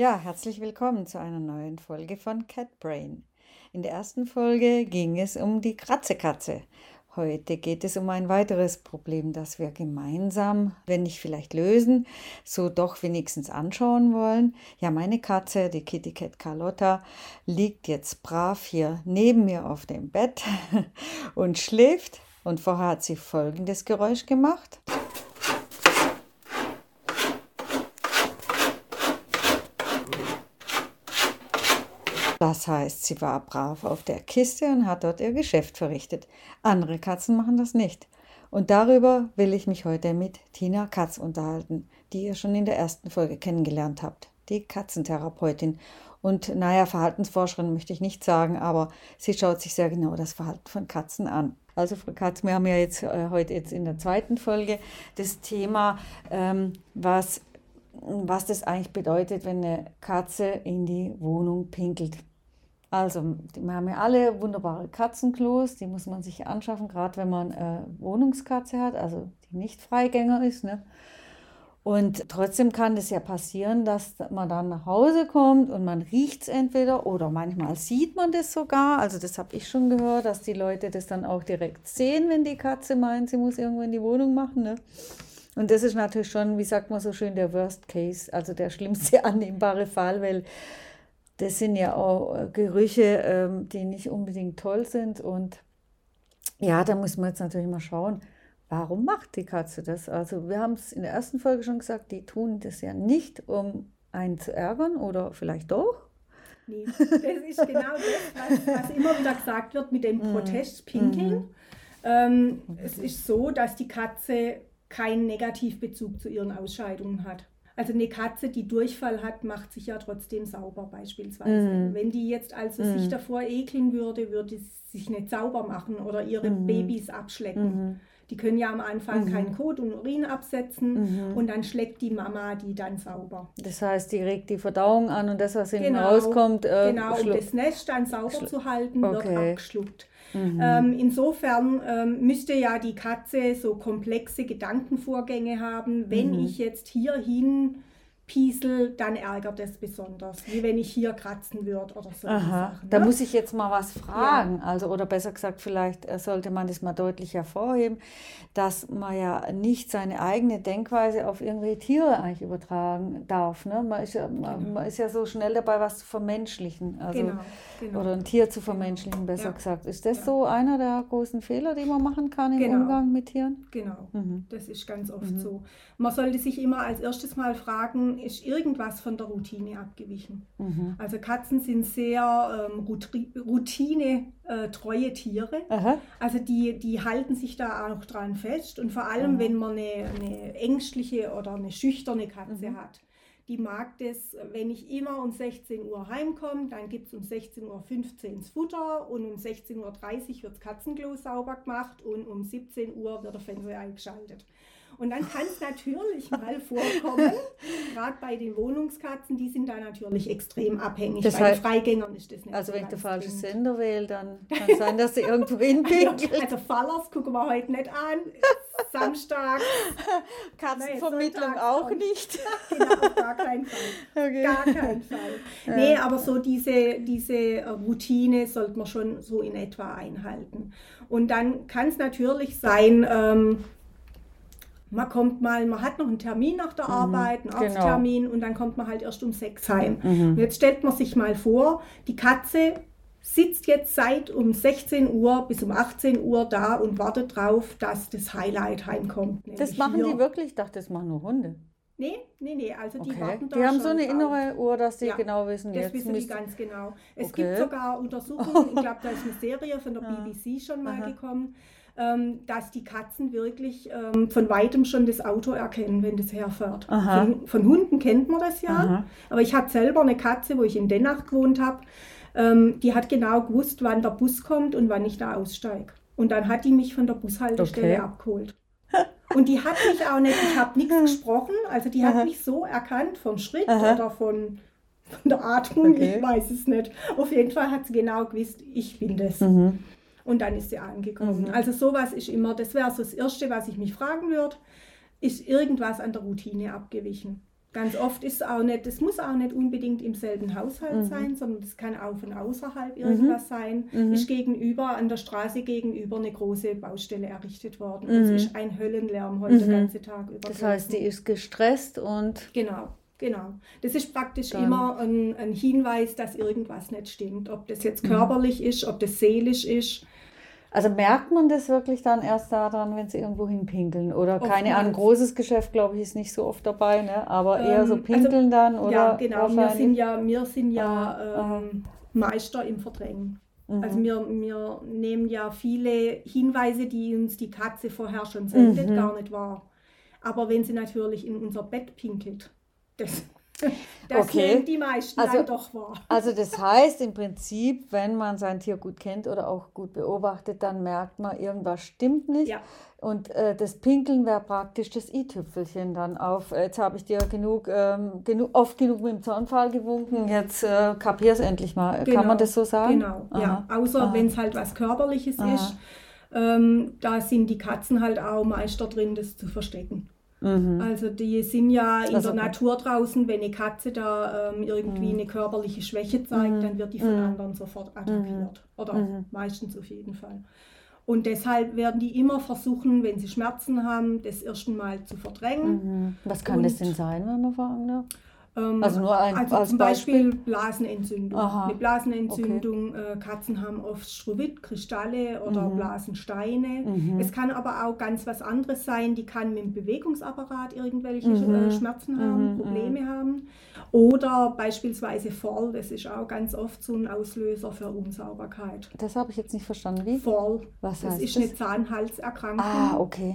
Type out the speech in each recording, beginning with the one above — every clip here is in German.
Ja, herzlich willkommen zu einer neuen Folge von Cat Brain. In der ersten Folge ging es um die Kratzekatze. Heute geht es um ein weiteres Problem, das wir gemeinsam, wenn nicht vielleicht lösen, so doch wenigstens anschauen wollen. Ja, meine Katze, die Kitty Cat Carlotta, liegt jetzt brav hier neben mir auf dem Bett und schläft. Und vorher hat sie folgendes Geräusch gemacht. Das heißt, sie war brav auf der Kiste und hat dort ihr Geschäft verrichtet. Andere Katzen machen das nicht. Und darüber will ich mich heute mit Tina Katz unterhalten, die ihr schon in der ersten Folge kennengelernt habt. Die Katzentherapeutin. Und naja, Verhaltensforscherin möchte ich nicht sagen, aber sie schaut sich sehr genau das Verhalten von Katzen an. Also Frau Katz, wir haben ja jetzt heute in der zweiten Folge das Thema, was das eigentlich bedeutet, wenn eine Katze in die Wohnung pinkelt. Also, wir haben ja alle wunderbare Katzenklos, die muss man sich anschaffen, gerade wenn man Wohnungskatze hat, also die nicht Freigänger ist, ne? Und trotzdem kann es ja passieren, dass man dann nach Hause kommt und man riecht es entweder oder manchmal sieht man das sogar. Also das habe ich schon gehört, dass die Leute das dann auch direkt sehen, wenn die Katze meint, sie muss irgendwo in die Wohnung machen, ne? Und das ist natürlich schon, wie sagt man so schön, der Worst Case, also der schlimmste annehmbare Fall, weil das sind ja auch Gerüche, die nicht unbedingt toll sind. Und ja, da muss man jetzt natürlich mal schauen, warum macht die Katze das? Also wir haben es in der ersten Folge schon gesagt, die tun das ja nicht, um einen zu ärgern oder vielleicht doch. Nee, das ist genau das, was immer wieder gesagt wird mit dem Protestpinkeln. Es ist so, dass die Katze keinen Negativbezug zu ihren Ausscheidungen hat. Also eine Katze, die Durchfall hat, macht sich ja trotzdem sauber beispielsweise. Wenn die jetzt also sich davor ekeln würde, würde sie sich nicht sauber machen oder ihre Babys abschlecken. Die können ja am Anfang keinen Kot und Urin absetzen und dann schleckt die Mama die dann sauber. Das heißt, die regt die Verdauung an und das, was hinten rauskommt, genau, um das Nest dann sauber zu halten, wird abgeschluckt. Insofern müsste ja die Katze so komplexe Gedankenvorgänge haben. Wenn ich jetzt hierhin piesel, dann ärgert es besonders, wie wenn ich hier kratzen würde oder so. Sachen, da muss ich jetzt mal was fragen, also oder besser gesagt, vielleicht sollte man das mal deutlich hervorheben, dass man ja nicht seine eigene Denkweise auf irgendwelche Tiere eigentlich übertragen darf. Ne? Man ist ja so schnell dabei, was zu vermenschlichen, also oder ein Tier zu vermenschlichen, besser gesagt. Ist das so einer der großen Fehler, die man machen kann im Umgang mit Tieren? Genau, das ist ganz oft so. Man sollte sich immer als erstes mal fragen, ist irgendwas von der Routine abgewichen? Also Katzen sind sehr routine-treue Tiere. Also die halten sich da auch dran fest. Und vor allem, wenn man eine ängstliche oder eine schüchterne Katze hat, die mag das, wenn ich immer um 16 Uhr heimkomme, dann gibt es um 16.15 Uhr das Futter und um 16.30 Uhr wird das Katzenklo sauber gemacht und um 17 Uhr wird der Fernseher eingeschaltet. Und dann kann es natürlich mal vorkommen, gerade bei den Wohnungskatzen, die sind da natürlich extrem abhängig. Das bei heißt, den Freigängern ist das nicht also so wenn ich den ganz falschen dringend. Sender wähle, dann kann es sein, dass sie irgendwo hinpinkelt. Also Fallers gucken wir heute nicht an. Samstag. Katzenvermittlung auch nicht. Genau, auf gar keinen Fall. Okay. Gar keinen Fall. Nee, aber so diese Routine sollte man schon so in etwa einhalten. Und dann kann es natürlich sein, man hat noch einen Termin nach der Arbeit, einen Arzttermin, und dann kommt man halt erst um 6 heim. Und jetzt stellt man sich mal vor, die Katze sitzt jetzt seit um 16 Uhr bis um 18 Uhr da und wartet drauf, dass das Highlight heimkommt. Das machen die wirklich? Ich dachte, das machen nur Hunde. Nee, also die warten da Die haben schon so eine drauf. innere Uhr, dass sie genau wissen, das jetzt wissen die ganz genau. Es gibt sogar Untersuchungen, ich glaube, da ist eine Serie von der BBC schon mal gekommen, dass die Katzen wirklich von weitem schon das Auto erkennen, wenn das herfährt. Von Hunden kennt man das ja, aber ich hatte selber eine Katze, wo ich in Dennach gewohnt habe, die hat genau gewusst, wann der Bus kommt und wann ich da aussteige. Und dann hat die mich von der Bushaltestelle abgeholt. Und die hat mich auch nicht, ich habe nichts gesprochen, also die hat mich so erkannt vom Schritt oder von der Atmung, ich weiß es nicht. Auf jeden Fall hat sie genau gewusst, ich bin das. Und dann ist sie angekommen. Also sowas ist immer, das wäre so das Erste, was ich mich fragen würde, ist irgendwas an der Routine abgewichen? Ganz oft ist auch nicht, das muss auch nicht unbedingt im selben Haushalt sein, sondern das kann auch von außerhalb irgendwas sein. Ist an der Straße gegenüber eine große Baustelle errichtet worden. Und es ist ein Höllenlärm heute den ganzen Tag über. Das heißt, die ist gestresst und... Genau. Das ist praktisch immer ein Hinweis, dass irgendwas nicht stimmt. Ob das jetzt körperlich ist, ob das seelisch ist. Also merkt man das wirklich dann erst daran, wenn sie irgendwo hinpinkeln? Oder keine Ahnung, großes Geschäft, glaube ich, ist nicht so oft dabei, ne? Aber eher so pinkeln dann? Oder ja, genau. Wir sind ja Meister im Verdrängen. Also wir nehmen ja viele Hinweise, die uns die Katze vorher schon sendet, gar nicht wahr. Aber wenn sie natürlich in unser Bett pinkelt, das nehmen die meisten dann doch wahr. Also das heißt im Prinzip, wenn man sein Tier gut kennt oder auch gut beobachtet, dann merkt man, irgendwas stimmt nicht. Ja. Und das Pinkeln wäre praktisch das i-Tüpfelchen dann auf. Jetzt habe ich dir oft genug mit dem Zaunpfahl gewunken, jetzt kapier's endlich mal. Kann man das so sagen? Genau, ja. Außer wenn es halt was Körperliches ist, da sind die Katzen halt auch Meister drin, das zu verstecken. Also die sind ja in der Natur draußen, wenn eine Katze da irgendwie eine körperliche Schwäche zeigt, dann wird die von anderen sofort attackiert. Oder meistens auf jeden Fall. Und deshalb werden die immer versuchen, wenn sie Schmerzen haben, das erst einmal zu verdrängen. Was kann das denn sein, wenn man fragen darf? Also zum Beispiel Blasenentzündung. Eine Blasenentzündung, Katzen haben oft Struvit, Kristalle oder Blasensteine. Es kann aber auch ganz was anderes sein, die kann mit dem Bewegungsapparat irgendwelche Schmerzen haben, Probleme haben. Oder beispielsweise Fall, das ist auch ganz oft so ein Auslöser für Unsauberkeit. Das habe ich jetzt nicht verstanden. Wie? Fall, was heißt das ist eine Zahnhalserkrankung. Okay.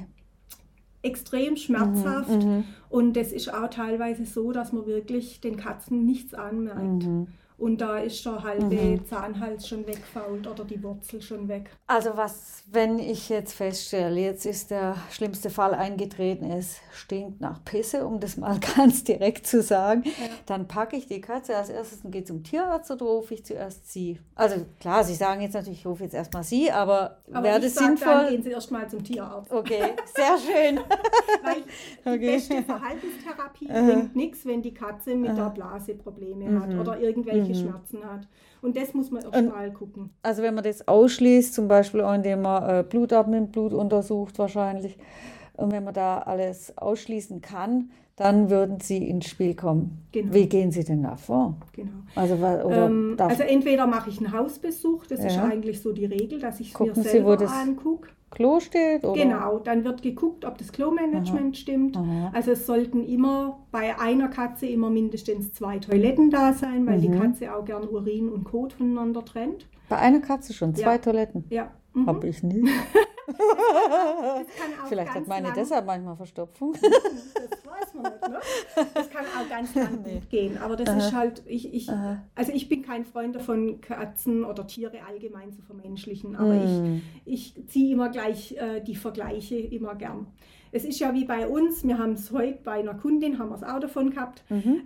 Extrem schmerzhaft und das ist auch teilweise so, dass man wirklich den Katzen nichts anmerkt. Und da ist der halbe Zahnhals schon weggefault oder die Wurzel schon weg. Also wenn ich jetzt feststelle, jetzt ist der schlimmste Fall eingetreten, es stinkt nach Pisse, um das mal ganz direkt zu sagen, dann packe ich die Katze als erstes und gehe zum Tierarzt oder rufe ich zuerst sie? Also klar, Sie sagen jetzt natürlich, ich rufe jetzt erstmal Sie, aber wäre das sinnvoll? Dann gehen Sie erstmal zum Tierarzt. Okay, sehr schön. Weil die beste Verhaltenstherapie bringt nichts, wenn die Katze mit der Blase Probleme hat oder irgendwelche Schmerzen hat. Und das muss man erst mal gucken. Also wenn man das ausschließt, zum Beispiel auch indem man Blut abnimmt, Blut untersucht wahrscheinlich, und wenn man da alles ausschließen kann, dann würden Sie ins Spiel kommen. Genau. Wie gehen Sie denn da vor? Genau. Also entweder mache ich einen Hausbesuch, das ist eigentlich so die Regel, dass ich es mir selber angucke. Klo steht? Oder? Genau, dann wird geguckt, ob das Klo-Management stimmt. Also es sollten immer bei einer Katze immer mindestens 2 Toiletten da sein, weil die Katze auch gern Urin und Kot voneinander trennt. Bei einer Katze schon 2 Toiletten? Ja. Hab ich nicht. Das kann auch vielleicht hat meine deshalb manchmal Verstopfung. Das weiß man nicht, ne? Das kann auch ganz lang gut gehen. Aber das ist halt, ich bin kein Freund davon, Katzen oder Tiere allgemein zu vermenschlichen. Aber ich ziehe immer gleich die Vergleiche immer gern. Es ist ja wie bei uns, wir haben es heute bei einer Kundin, haben wir es auch davon gehabt.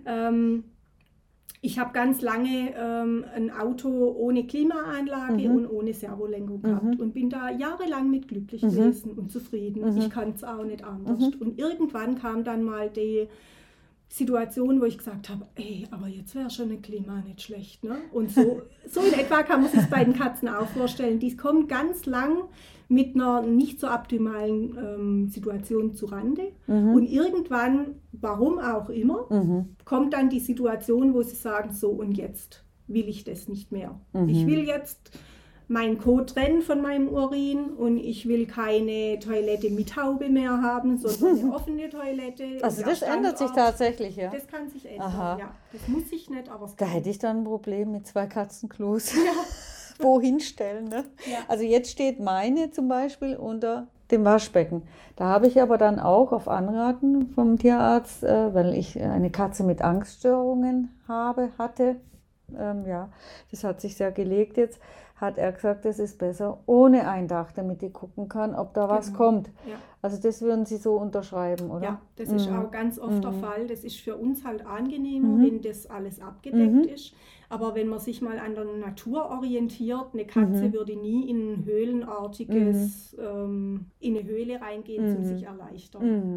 Ich habe ganz lange ein Auto ohne Klimaanlage und ohne Servolenkung gehabt und bin da jahrelang mit glücklich gewesen und zufrieden. Ich kann es auch nicht anders. Und irgendwann kam dann mal die Situation, wo ich gesagt habe, aber jetzt wäre schon ein Klima nicht schlecht. Ne? Und so in etwa kann man sich bei den Katzen auch vorstellen. Die kommen ganz lang mit einer nicht so optimalen Situation zurande. Und irgendwann, warum auch immer, kommt dann die Situation, wo sie sagen, so und jetzt will ich das nicht mehr. Ich will jetzt meinen Kot trennen von meinem Urin und ich will keine Toilette mit Haube mehr haben, sondern eine offene Toilette. Also das ändert sich tatsächlich, ja? Das kann sich ändern, ja. Das muss sich nicht, aber es kann. Da hätte ich dann ein Problem mit 2 Katzenklos. Ja. Wohin stellen, ne? Ja. Also jetzt steht meine zum Beispiel unter dem Waschbecken. Da habe ich aber dann auch auf Anraten vom Tierarzt, weil ich eine Katze mit Angststörungen hatte, das hat sich sehr gelegt jetzt, hat er gesagt, es ist besser ohne ein Dach, damit die gucken kann, ob da was kommt. Ja. Also das würden Sie so unterschreiben, oder? Ja, das ist auch ganz oft der Fall. Das ist für uns halt angenehmer, wenn das alles abgedeckt ist. Aber wenn man sich mal an der Natur orientiert, eine Katze würde nie in ein höhlenartiges, in eine Höhle reingehen, zu sich erleichtern.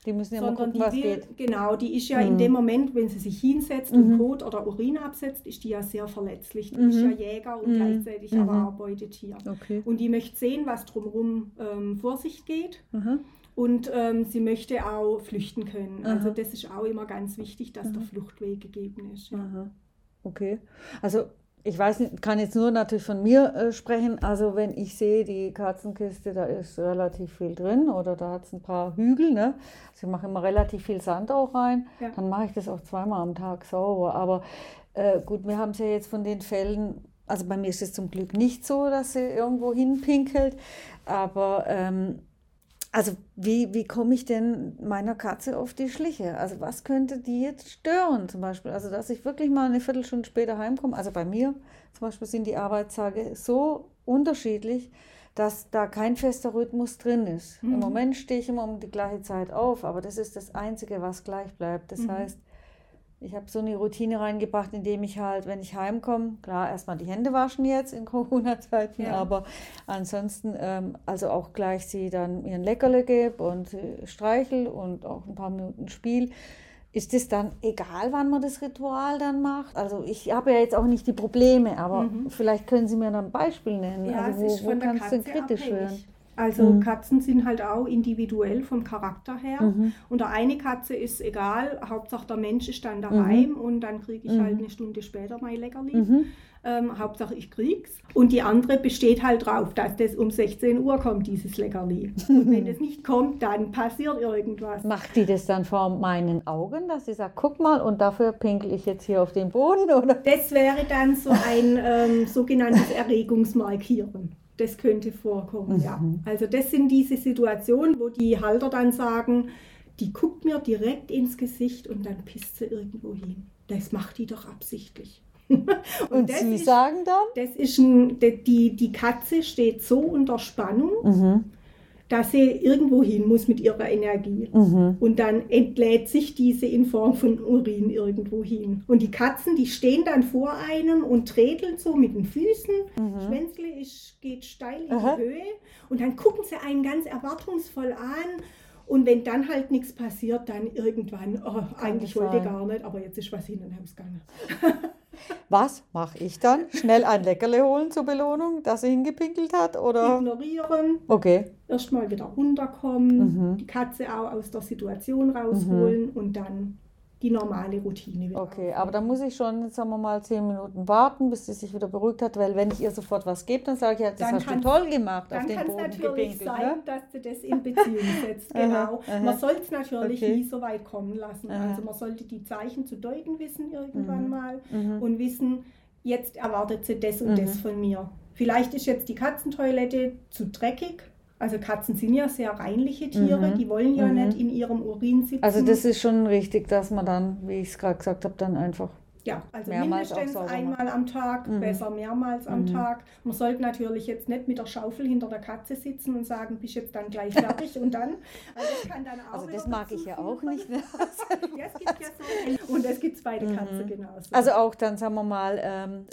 Die müssen ja mal sondern gucken, was geht. Genau, die ist ja in dem Moment, wenn sie sich hinsetzt und Kot oder Urin absetzt, ist die ja sehr verletzlich. Die ist ja Jäger und gleichzeitig aber auch Beutetier. Okay. Und die möchte sehen, was drumherum vor sich geht. Und sie möchte auch flüchten können. Also das ist auch immer ganz wichtig, dass der Fluchtweg gegeben ist. Ja. Okay. Also ich weiß nicht, kann jetzt nur natürlich von mir sprechen. Also wenn ich sehe, die Katzenkiste, da ist relativ viel drin oder da hat es ein paar Hügel, ne? Also ich mache immer relativ viel Sand auch rein. Ja. Dann mache ich das auch 2-mal am Tag sauber. Aber gut, wir haben es ja jetzt von den Fällen, also bei mir ist es zum Glück nicht so, dass sie irgendwo hinpinkelt. Aber also wie komme ich denn meiner Katze auf die Schliche? Also was könnte die jetzt stören zum Beispiel? Also dass ich wirklich mal eine Viertelstunde später heimkomme. Also bei mir zum Beispiel sind die Arbeitstage so unterschiedlich, dass da kein fester Rhythmus drin ist. Im Moment stehe ich immer um die gleiche Zeit auf, aber das ist das Einzige, was gleich bleibt. Das heißt, ich habe so eine Routine reingebracht, indem ich halt, wenn ich heimkomme, klar, erstmal die Hände waschen jetzt in Corona-Zeiten, aber ansonsten also auch gleich sie dann ihren Leckerle gebe und streichel und auch ein paar Minuten Spiel. Ist es dann egal, wann man das Ritual dann macht? Also ich habe ja jetzt auch nicht die Probleme, aber vielleicht können Sie mir dann ein Beispiel nennen. Ja, also wo kann es denn kritisch werden? Also Katzen sind halt auch individuell vom Charakter her. Und der eine Katze ist egal, Hauptsache der Mensch ist dann daheim und dann kriege ich halt eine Stunde später mein Leckerli. Hauptsache ich krieg's. Und die andere besteht halt drauf, dass das um 16 Uhr kommt, dieses Leckerli. Und wenn das nicht kommt, dann passiert irgendwas. Macht die das dann vor meinen Augen, dass sie sagt, guck mal, und dafür pinkel ich jetzt hier auf den Boden? Oder? Das wäre dann so ein sogenanntes Erregungsmarkieren. Das könnte vorkommen, ja. Also das sind diese Situationen, wo die Halter dann sagen, die guckt mir direkt ins Gesicht und dann pisst sie irgendwo hin. Das macht die doch absichtlich. Und Sie sagen dann? Das ist die Katze steht so unter Spannung, dass sie irgendwo hin muss mit ihrer Energie. Und dann entlädt sich diese in Form von Urin irgendwo hin. Und die Katzen, die stehen dann vor einem und tredeln so mit den Füßen. Schwänzle geht steil in die Höhe. Und dann gucken sie einen ganz erwartungsvoll an. Und wenn dann halt nichts passiert, dann irgendwann, eigentlich wollte ich gar nicht, aber jetzt ist was hin und haben es gegangen. Was mache ich dann? Schnell ein Leckerle holen zur Belohnung, dass sie hingepinkelt hat? Oder? Ignorieren. Okay. Erstmal wieder runterkommen, die Katze auch aus der Situation rausholen und dann die normale Routine wieder. Okay, aber dann muss ich schon, sagen wir mal, 10 Minuten warten, bis sie sich wieder beruhigt hat, weil wenn ich ihr sofort was gebe, dann sage ich, ja, das hast du toll gemacht, auf den Boden gepinkelt. Dann kann es natürlich sein, dass du das in Beziehung setzt, genau. Man soll es natürlich nie so weit kommen lassen. Also man sollte die Zeichen zu deuten wissen irgendwann mal und wissen, jetzt erwartet sie das und das von mir. Vielleicht ist jetzt die Katzentoilette zu dreckig. Also Katzen sind ja sehr reinliche Tiere, die wollen ja nicht in ihrem Urin sitzen. Also das ist schon richtig, dass man dann, wie ich es gerade gesagt habe, dann einfach also mindestens einmal am Tag, besser mehrmals am Tag. Man sollte natürlich jetzt nicht mit der Schaufel hinter der Katze sitzen und sagen, bist jetzt dann gleich fertig und dann. Also das kann dann auch. Also das mag ich ja auch nicht. Ja, es gibt ja so. Und es gibt es bei der Katze genauso. Also auch dann, sagen wir mal,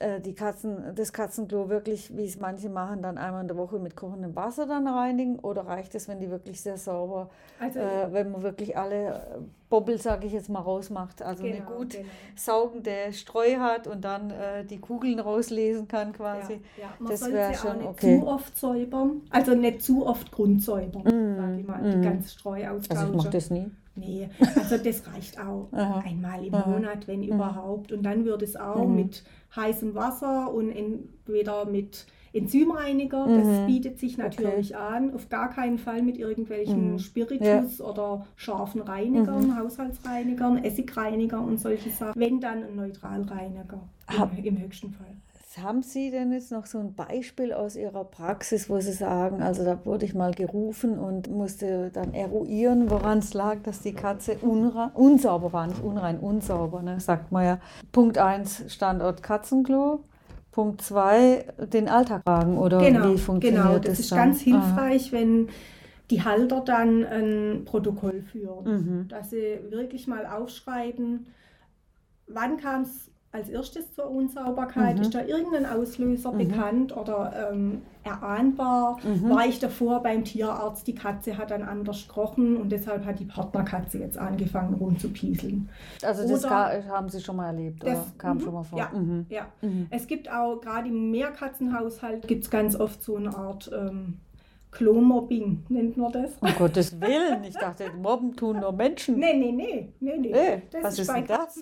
das Katzenklo wirklich, wie es manche machen, dann einmal in der Woche mit kochendem Wasser dann reinigen? Oder reicht es, wenn die wirklich sehr sauber, wenn man wirklich alle Bobbel, sage ich jetzt mal, rausmacht, also eine gut saugende Streu hat und dann die Kugeln rauslesen kann quasi. Man das wäre schon auch nicht zu oft säubern, also nicht zu oft grundsäubern, sage ich mal, die ganze Streu austauschen. Also ich mache das nie. Nee, also das reicht auch einmal im Monat, wenn überhaupt. Und dann wird es auch mit heißem Wasser und entweder mit Enzymreiniger, das bietet sich natürlich an, auf gar keinen Fall mit irgendwelchen Spiritus oder scharfen Reinigern, Haushaltsreinigern, Essigreinigern und solche Sachen, wenn dann ein Neutralreiniger im höchsten Fall. Haben Sie denn jetzt noch so ein Beispiel aus Ihrer Praxis, wo Sie sagen, also da wurde ich mal gerufen und musste dann eruieren, woran es lag, dass die Katze unsauber war, nicht unrein, unsauber, ne, sagt man ja. Punkt 1, Standort Katzenklo. Punkt 2, den Alltag tragen oder wie funktioniert das? Genau, das ist ganz hilfreich, wenn die Halter dann ein Protokoll führen, dass sie wirklich mal aufschreiben, wann kam es als erstes zur Unsauberkeit? Ist da irgendein Auslöser bekannt oder erahnbar? War ich davor beim Tierarzt, die Katze hat dann anders gerochen und deshalb hat die Partnerkatze jetzt angefangen rumzupieseln. Also das haben Sie schon mal erlebt, oder kam schon mal vor? Ja, ja. Es gibt auch, gerade im Mehrkatzenhaushalt, gibt es ganz oft so eine Art Klo-Mobbing, nennt man das. Um Gottes Willen, ich dachte, mobben tun nur Menschen. Nee. Das was ist bei Katzen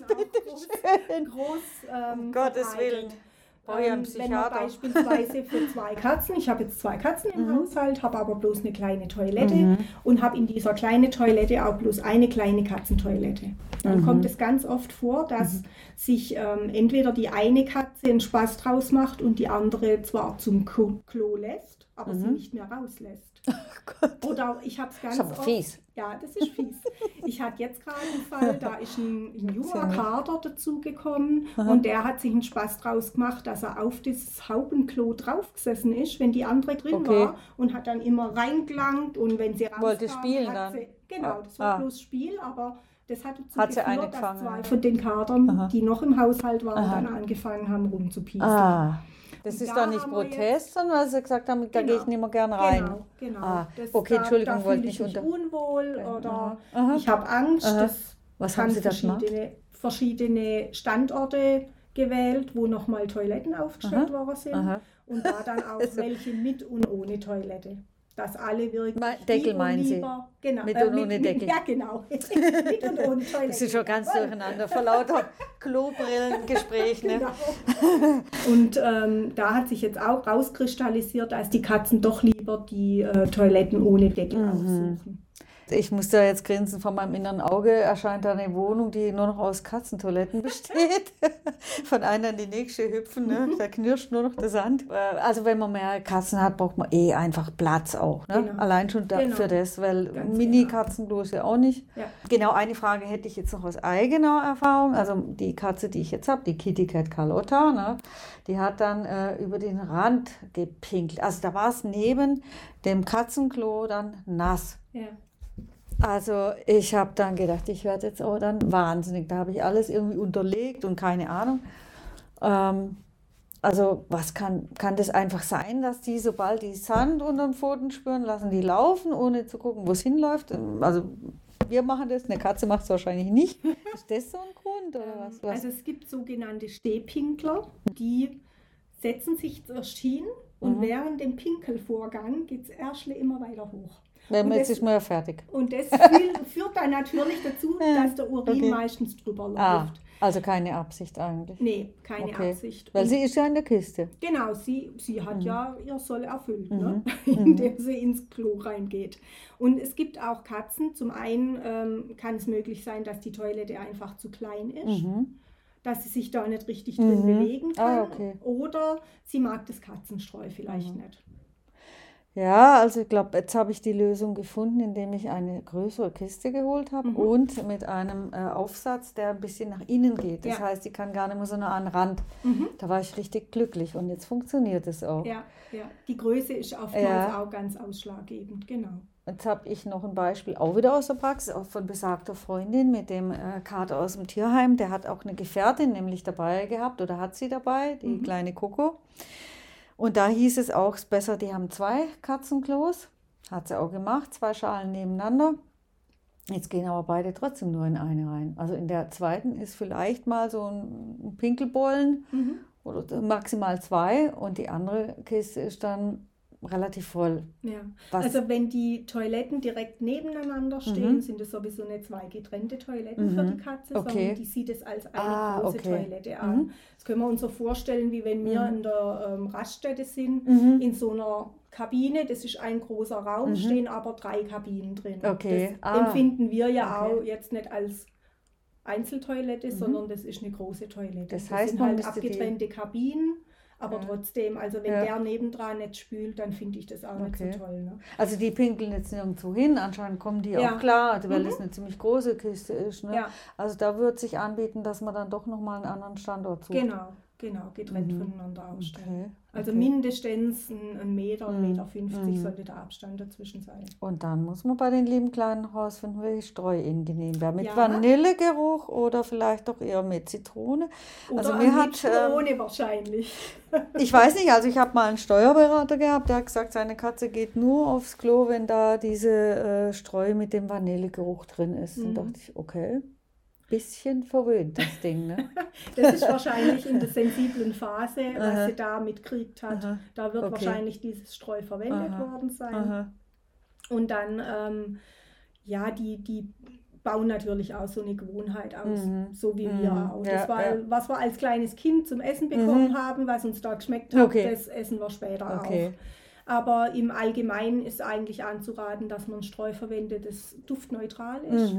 groß um Gottes Willen. Wenn man beispielsweise für 2 Katzen, ich habe jetzt 2 Katzen im Haushalt, habe aber bloß eine kleine Toilette und habe in dieser kleinen Toilette auch bloß eine kleine Katzentoilette. Dann kommt es ganz oft vor, dass sich entweder die eine Katze einen Spaß draus macht und die andere zwar zum Klo lässt, aber sie nicht mehr rauslässt. Oh, oder ich habe es ganz oft. Fies. Ja, das ist fies. Ich hatte jetzt gerade einen Fall, da ist ein junger Kater dazugekommen und der hat sich einen Spaß draus gemacht, dass er auf das Haubenklo draufgesessen ist, wenn die andere drin war und hat dann immer reingelangt und wenn sie rauskam, wollte spielen hat sie, dann. Genau, das war bloß Spiel, aber das hat dazu geführt, dass 2 von den Katern, die noch im Haushalt waren, dann angefangen haben rumzupieseln. Das ist doch nicht Protest, sondern weil sie gesagt haben, da gehe ich nicht mehr gerne rein. Genau. Okay, Entschuldigung, da wollte nicht ich mich unwohl oder ich habe Angst. Was haben Sie da gemacht? Verschiedene Standorte gewählt, wo nochmal Toiletten aufgestellt worden sind. Und da dann auch welche mit und ohne Toilette. Dass alle wirklich Deckel meinen Sie? Genau, mit und ohne Deckel? Ja, genau. Mit und ohne Toilette. Das ist schon ganz durcheinander, vor lauter Klobrillengespräch. Ne? Genau. Und da hat sich jetzt auch rauskristallisiert, dass die Katzen doch lieber die Toiletten ohne Deckel aussuchen. Ich muss da jetzt grinsen, vor meinem inneren Auge erscheint da eine Wohnung, die nur noch aus Katzentoiletten besteht. Von einer in die nächste hüpfen, ne? Da knirscht nur noch der Sand. Also wenn man mehr Katzen hat, braucht man einfach Platz auch. Ne? Genau. Allein schon für das, weil Mini-Katzen bloß ja auch nicht. Ja. Genau, eine Frage hätte ich jetzt noch aus eigener Erfahrung. Also die Katze, die ich jetzt habe, die Kitty Cat Carlotta, ne? Die hat dann über den Rand gepinkelt. Also da war es neben dem Katzenklo dann nass. Ja. Also ich habe dann gedacht, ich werde jetzt auch dann wahnsinnig. Da habe ich alles irgendwie unterlegt und keine Ahnung. Also was kann das einfach sein, dass die, sobald die Sand unter den Pfoten spüren, lassen die laufen, ohne zu gucken, wo es hinläuft? Also wir machen das, eine Katze macht es wahrscheinlich nicht. Ist das so ein Grund oder was? Also es gibt sogenannte Stehpinkler, die setzen sich zuerst hin und während dem Pinkelvorgang geht das Ärsle immer weiter hoch. Jetzt ist man ja fertig. Und das führt dann natürlich dazu, dass der Urin meistens drüber läuft. Also keine Absicht eigentlich? Nee, keine Absicht. Weil sie ist ja in der Kiste. Genau, sie hat ja ihr Soll erfüllt, ne? Indem sie ins Klo reingeht. Und es gibt auch Katzen. Zum einen kann es möglich sein, dass die Toilette einfach zu klein ist. Dass sie sich da nicht richtig drin bewegen kann. Oder sie mag das Katzenstreu vielleicht nicht. Ja, also ich glaube, jetzt habe ich die Lösung gefunden, indem ich eine größere Kiste geholt habe und mit einem Aufsatz, der ein bisschen nach innen geht. Das heißt, die kann gar nicht mehr so nah an den Rand. Da war ich richtig glücklich und jetzt funktioniert es auch. Ja. Die Größe ist oftmals auch ganz ausschlaggebend, genau. Jetzt habe ich noch ein Beispiel, auch wieder aus der Praxis, auch von besagter Freundin mit dem Kater aus dem Tierheim. Der hat auch eine Gefährtin nämlich dabei gehabt oder hat sie dabei, die kleine Coco. Und da hieß es auch, es ist besser, die haben 2 Katzenklos. Hat sie auch gemacht, 2 Schalen nebeneinander. Jetzt gehen aber beide trotzdem nur in eine rein. Also in der zweiten ist vielleicht mal so ein Pinkelbollen oder maximal 2 und die andere Kiste ist dann relativ voll. Ja. Also wenn die Toiletten direkt nebeneinander stehen, sind es sowieso nicht 2 getrennte Toiletten für die Katze, sondern die sieht es als eine große Toilette an. Das können wir uns so vorstellen, wie wenn wir in der Raststätte sind, in so einer Kabine, das ist ein großer Raum, stehen aber 3 Kabinen drin. Das empfinden wir ja auch jetzt nicht als Einzeltoilette, sondern das ist eine große Toilette. Das heißt, sind halt abgetrennte Kabinen. Aber trotzdem, also wenn der nebendran nicht spült, dann finde ich das auch nicht so toll. Ne? Also die pinkeln jetzt nirgendwo hin, anscheinend kommen die auch klar, weil das eine ziemlich große Kiste ist. Ne? Ja. Also da würde sich anbieten, dass man dann doch nochmal einen anderen Standort sucht. Genau. Genau, getrennt voneinander ausstellen. Okay. Also Okay. mindestens 1 Meter, 1,50 Meter sollte der Abstand dazwischen sein. Und dann muss man bei den lieben Kleinen rausfinden, welche Streuinnen genehm wäre. Mit Ja. Vanillegeruch oder vielleicht doch eher mit Zitrone. Oder Also am mir liebsten ohne wahrscheinlich. ich weiß nicht, also ich habe mal einen Steuerberater gehabt, der hat gesagt, seine Katze geht nur aufs Klo, wenn da diese Streu mit dem Vanillegeruch drin ist. Und dachte ich, okay, bisschen verwöhnt das Ding, ne? Das ist wahrscheinlich in der sensiblen Phase, was sie da mitgekriegt hat. Aha. Da wird Okay. wahrscheinlich dieses Streu verwendet worden sein. Aha. Und dann, ja, die bauen natürlich auch so eine Gewohnheit aus, so wie wir auch. Ja, Das war, ja. was wir als kleines Kind zum Essen bekommen haben, was uns da geschmeckt hat, Okay. das essen wir später Okay. auch. Aber im Allgemeinen ist eigentlich anzuraten, dass man Streu verwendet, das duftneutral ist.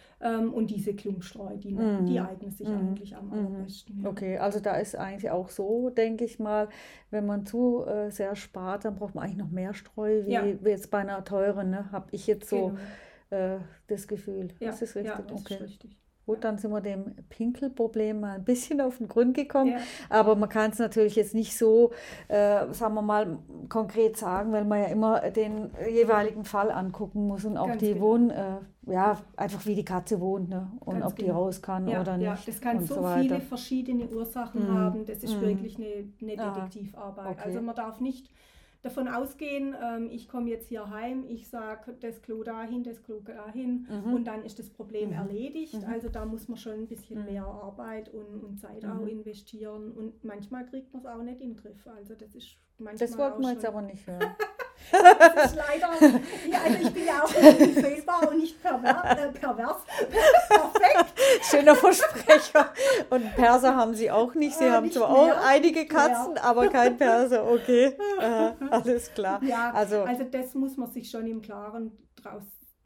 Und diese Klumpstreu, die eignen sich eigentlich am allerbesten. Ja. Okay, also da ist eigentlich auch so, denke ich mal, wenn man zu sehr spart, dann braucht man eigentlich noch mehr Streu, wie, Ja. wie jetzt bei einer teuren, ne? Habe ich jetzt so Genau. das Gefühl. Ja, Ist das richtig? ja, das Okay. ist richtig. Gut, dann sind wir dem Pinkelproblem mal ein bisschen auf den Grund gekommen. Ja. Aber man kann es natürlich jetzt nicht so, sagen wir mal, konkret sagen, weil man ja immer den jeweiligen Fall angucken muss und auch Ganz die genau. einfach wie die Katze wohnt, ne? Und Ganz ob die genau. raus kann Ja, oder ja, nicht. das kann und so weiter. viele verschiedene Ursachen haben. Das ist wirklich eine Aha. Detektivarbeit. Okay. Also man darf nicht davon ausgehen, ich komme jetzt hier heim, ich sage das Klo dahin, das Klo dahin und dann ist das Problem erledigt. Also da muss man schon ein bisschen mehr Arbeit und Zeit auch investieren und manchmal kriegt man es auch nicht in den Griff. Also das ist manchmal Das wollten wir auch jetzt schon- aber nicht hören. Das ist leider, ja, also ich bin ja auch nicht fehlbar und nicht pervers. Perfekt. Schöner Versprecher. Und Perser haben sie auch nicht. Sie haben nicht zwar auch mehr. einige Katzen, aber kein Perser. Okay, alles klar. Ja, Also, also das muss man sich schon im Klaren draus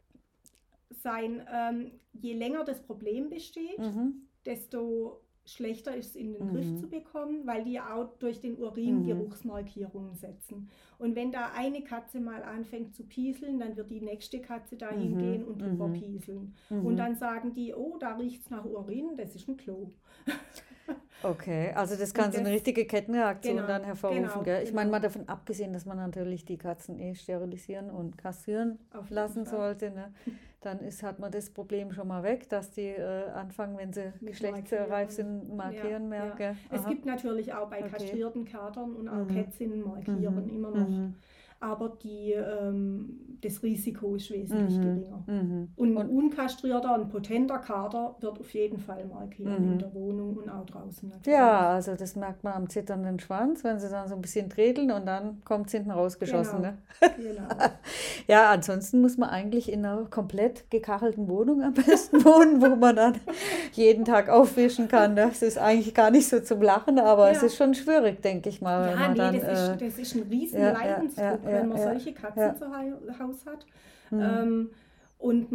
sein. Je länger das Problem besteht, desto schlechter ist es in den Griff zu bekommen, weil die auch durch den Urin Geruchsmarkierungen setzen. Und wenn da eine Katze mal anfängt zu pieseln, dann wird die nächste Katze dahin gehen und drüber pieseln. Und dann sagen die, oh, da riecht es nach Urin, das ist ein Klo. okay, also das kann so eine das- richtige Kettenreaktion Genau, dann hervorrufen. genau, Gell? Ich meine genau. mal davon abgesehen, dass man natürlich die Katzen sterilisieren und kastrieren Auf jeden lassen Fall. sollte. Ne? Dann hat man das Problem schon mal weg, dass die anfangen, wenn sie Mit geschlechtsreif Markieren. sind, markieren mehr. Ja. Gell? Es Aha. gibt natürlich auch bei Okay. kastrierten Katern und auch Kätzinnen markieren immer noch. Aber das Risiko ist wesentlich geringer. Und ein unkastrierter, ein potenter Kater wird auf jeden Fall markieren in der Wohnung und auch draußen natürlich. Ja, also das merkt man am zitternden Schwanz, wenn sie dann so ein bisschen tredeln und dann kommt es hinten rausgeschossen. Genau. Ne? Genau. Ja, ansonsten muss man eigentlich in einer komplett gekachelten Wohnung am besten wohnen, wo man dann jeden Tag aufwischen kann. Das ist eigentlich gar nicht so zum Lachen, aber es Ja. ist schon schwierig, denke ich mal. Wenn Ja, man nee, dann, das ist ein riesen ja, Leidensdruck, ja, wenn man ja, solche Katzen ja. zu Hause hat. Und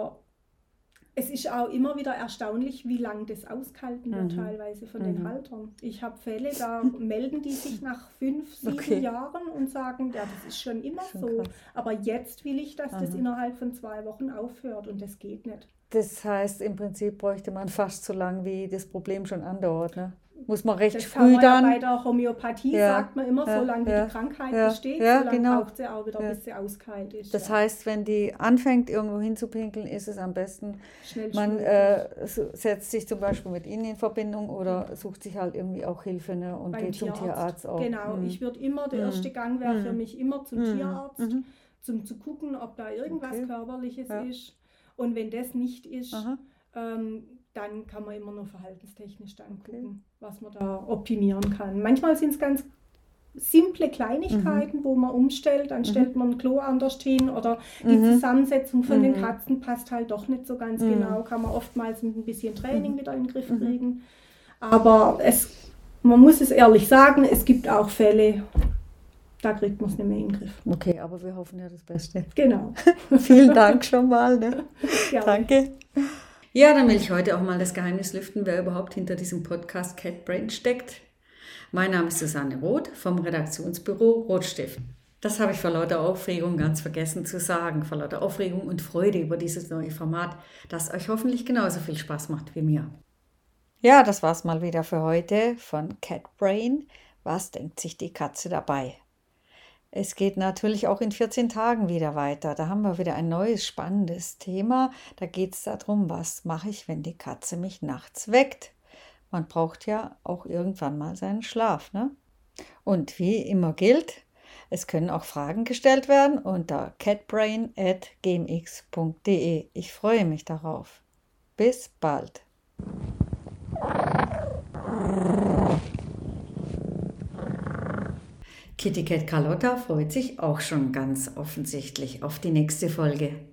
es ist auch immer wieder erstaunlich, wie lange das ausgehalten wird teilweise von den Haltern. Ich habe Fälle, da melden die sich nach 5, 7 Okay. Jahren und sagen, ja, das ist schon immer Schon so. krass. Aber jetzt will ich, dass das innerhalb von 2 Wochen aufhört und das geht nicht. das heißt, im Prinzip bräuchte man fast so lange, wie das Problem schon andauert. Ne? Muss man recht Das kann früh man ja dann. bei der Homöopathie, Ja, sagt man immer, ja, solange wie ja, die Krankheit ja, besteht, ja, solange genau. braucht sie auch wieder, bis sie ausgeheilt ist. Das ja. heißt, wenn die anfängt, irgendwo hinzupinkeln, ist es am besten, man setzt sich zum Beispiel mit ihnen in Verbindung oder sucht sich halt irgendwie auch Hilfe, ne, und beim geht zum Tierarzt auch. Genau, ich würde immer, der erste Gang wäre für mich immer zum Tierarzt, zu gucken, ob da irgendwas Okay. Körperliches Ja. ist. Und wenn das nicht ist, Aha. dann kann man immer nur verhaltenstechnisch dann gucken, was man da optimieren kann. Manchmal sind es ganz simple Kleinigkeiten, wo man umstellt, dann stellt man ein Klo anders hin oder die Zusammensetzung von den Katzen passt halt doch nicht so ganz genau, kann man oftmals mit ein bisschen Training wieder in den Griff kriegen. Aber man muss es ehrlich sagen, es gibt auch Fälle, da kriegt man es nicht mehr in den Griff. Okay, aber wir hoffen ja das Beste. Genau. Vielen Dank schon mal. Ne? Gerne. Danke. Ja, dann will ich heute auch mal das Geheimnis lüften, wer überhaupt hinter diesem Podcast Cat Brain steckt. Mein Name ist Susanne Roth vom Redaktionsbüro Rotstift. Das habe ich vor lauter Aufregung ganz vergessen zu sagen, vor lauter Aufregung und Freude über dieses neue Format, das euch hoffentlich genauso viel Spaß macht wie mir. Ja, das war's mal wieder für heute von CatBrain. Was denkt sich die Katze dabei? Es geht natürlich auch in 14 Tagen wieder weiter. Da haben wir wieder ein neues spannendes Thema. Da geht es darum, was mache ich, wenn die Katze mich nachts weckt? Man braucht ja auch irgendwann mal seinen Schlaf, ne? Und wie immer gilt, es können auch Fragen gestellt werden unter catbrain@gmx.de. Ich freue mich darauf. Bis bald. Kitty Cat Carlotta freut sich auch schon ganz offensichtlich auf die nächste Folge.